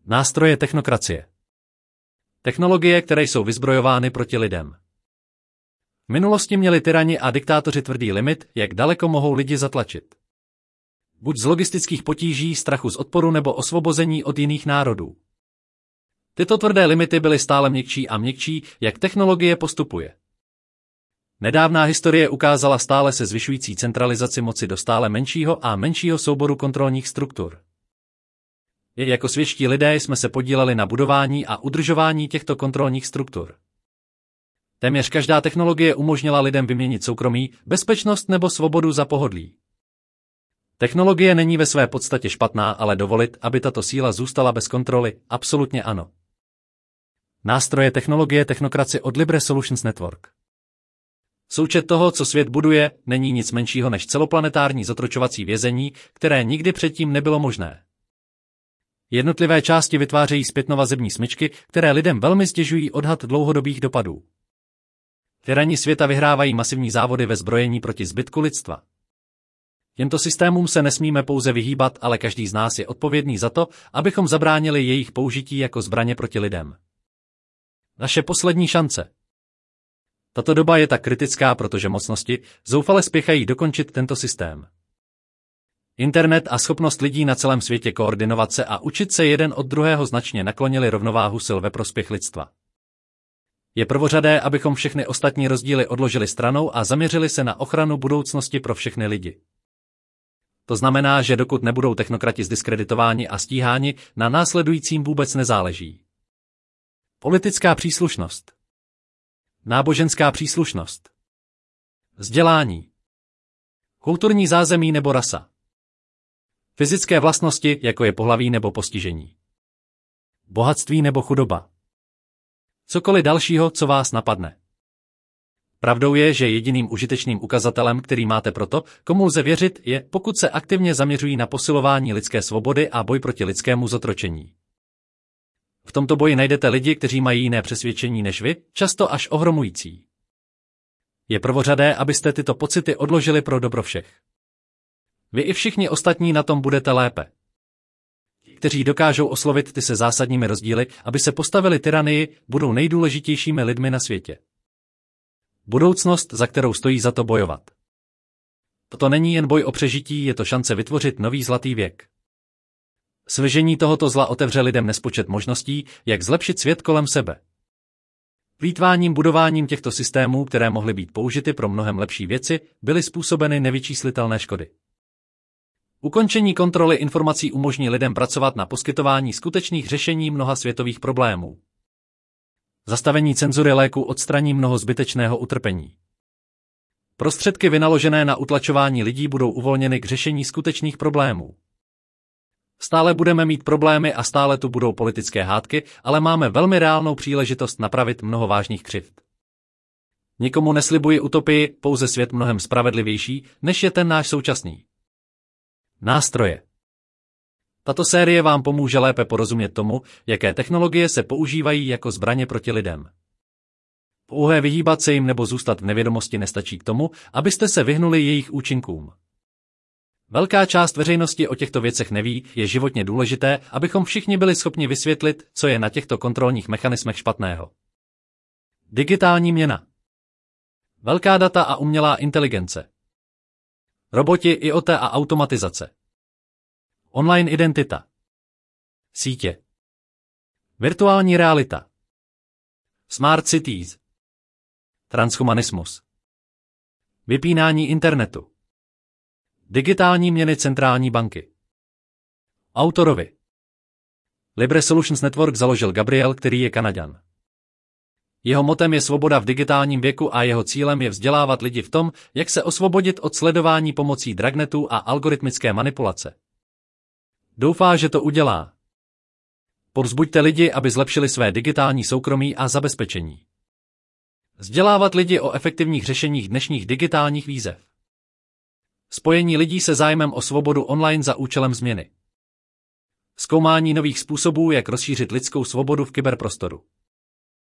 Nástroje technokracie. Technologie, které jsou vyzbrojovány proti lidem. V minulosti měli tyrani a diktátoři tvrdý limit, jak daleko mohou lidi zatlačit. Buď z logistických potíží, strachu z odporu nebo osvobození od jiných národů. Tyto tvrdé limity byly stále měkčí a měkčí, jak technologie postupuje. Nedávná historie ukázala stále se zvyšující centralizaci moci do stále menšího a menšího souboru kontrolních struktur. Jako světští lidé jsme se podíleli na budování a udržování těchto kontrolních struktur. Téměř každá technologie umožnila lidem vyměnit soukromí, bezpečnost nebo svobodu za pohodlí. Technologie není ve své podstatě špatná, ale dovolit, aby tato síla zůstala bez kontroly, absolutně ano. Nástroje technologie technokracie od Libre Solutions Network. Součet toho, co svět buduje, není nic menšího než celoplanetární zotročovací vězení, které nikdy předtím nebylo možné. Jednotlivé části vytvářejí zpětnovazební smyčky, které lidem velmi stěžují odhad dlouhodobých dopadů. Tyrani světa vyhrávají masivní závody ve zbrojení proti zbytku lidstva. Těmto systémům se nesmíme pouze vyhýbat, ale každý z nás je odpovědný za to, abychom zabránili jejich použití jako zbraně proti lidem. Naše poslední šance. Tato doba je tak kritická, protože mocnosti zoufale spěchají dokončit tento systém. Internet a schopnost lidí na celém světě koordinovat se a učit se jeden od druhého značně naklonili rovnováhu sil ve prospěch lidstva. Je prvořadé, abychom všechny ostatní rozdíly odložili stranou a zaměřili se na ochranu budoucnosti pro všechny lidi. To znamená, že dokud nebudou technokrati zdiskreditováni a stíháni, na následujícím vůbec nezáleží. Politická příslušnost. Náboženská příslušnost. Vzdělání. Kulturní zázemí nebo rasa. Fyzické vlastnosti, jako je pohlaví nebo postižení. Bohatství nebo chudoba. Cokoliv dalšího, co vás napadne. Pravdou je, že jediným užitečným ukazatelem, který máte pro to, komu lze věřit, je, pokud se aktivně zaměřují na posilování lidské svobody a boj proti lidskému zotročení. V tomto boji najdete lidi, kteří mají jiné přesvědčení než vy, často až ohromující. Je prvořadé, abyste tyto pocity odložili pro dobro všech. Vy i všichni ostatní na tom budete lépe. Kteří dokážou oslovit ty se zásadními rozdíly, aby se postavili tyranii, budou nejdůležitějšími lidmi na světě. Budoucnost, za kterou stojí za to bojovat. Toto není jen boj o přežití, je to šance vytvořit nový zlatý věk. Svržení tohoto zla otevře lidem nespočet možností, jak zlepšit svět kolem sebe. Plýtváním budováním těchto systémů, které mohly být použity pro mnohem lepší věci, byly způsobeny nevyčíslitelné škody. Ukončení kontroly informací umožní lidem pracovat na poskytování skutečných řešení mnoha světových problémů. Zastavení cenzury léků odstraní mnoho zbytečného utrpení. Prostředky vynaložené na utlačování lidí budou uvolněny k řešení skutečných problémů. Stále budeme mít problémy a stále tu budou politické hádky, ale máme velmi reálnou příležitost napravit mnoho vážných křivd. Nikomu neslibuji utopii, pouze svět mnohem spravedlivější, než je ten náš současný. Nástroje. Tato série vám pomůže lépe porozumět tomu, jaké technologie se používají jako zbraně proti lidem. Pouhé vyhýbat se jim nebo zůstat v nevědomosti nestačí k tomu, abyste se vyhnuli jejich účinkům. Velká část veřejnosti o těchto věcech neví, je životně důležité, abychom všichni byli schopni vysvětlit, co je na těchto kontrolních mechanismech špatného. Digitální měna. Velká data a umělá inteligence. Roboti, IoT a automatizace. Online identita. Sítě. Virtuální realita. Smart cities. Transhumanismus. Vypínání internetu. Digitální měny centrální banky. Autorovi. Libre Solutions Network založil Gabriel, který je Kanaďan. Jeho motem je svoboda v digitálním věku a jeho cílem je vzdělávat lidi v tom, jak se osvobodit od sledování pomocí dragnetů a algoritmické manipulace. Doufá, že to udělá. Povzbuďte lidi, aby zlepšili své digitální soukromí a zabezpečení. Vzdělávat lidi o efektivních řešeních dnešních digitálních výzev. Spojení lidí se zájmem o svobodu online za účelem změny. Zkoumání nových způsobů, jak rozšířit lidskou svobodu v kyberprostoru.